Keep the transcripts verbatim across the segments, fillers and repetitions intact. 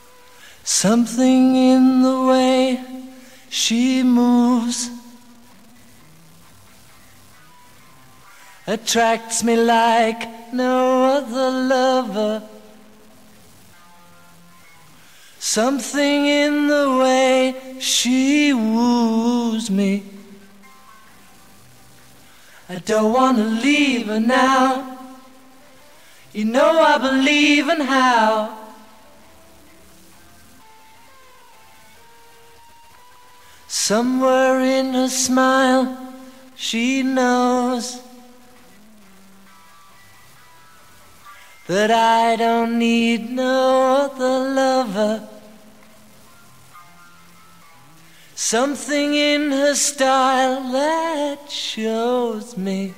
Something in the way she moves attracts me like no other lover. Something in the way she woos me. I don't wanna leave her now. You know I believe in how. Somewhere in her smile she knows that I don't need no other lover. Something in her style that shows me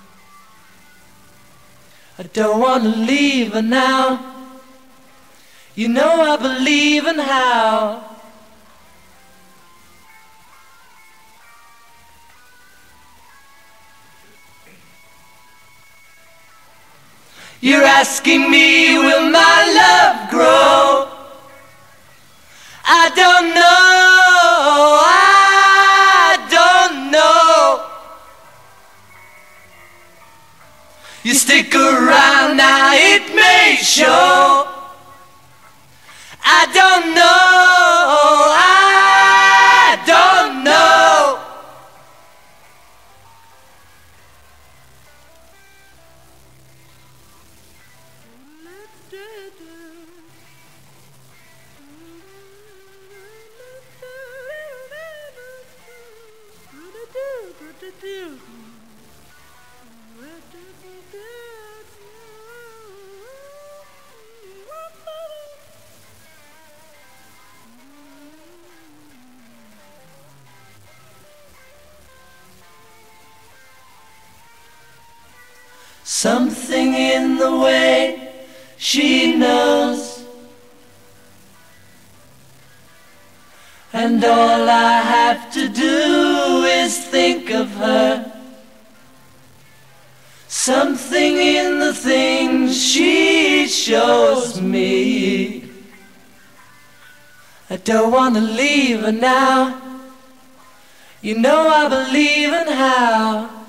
I don't want to leave her now. You know I believe in how. You're asking me, will my love grow? I don't know, I don't know. You stick around now, it may show. I don't know, I don't know. Something in the way she knows, and all I have to do is think of her. Something in the things she shows me. I don't want to leave her now. You know I believe in how.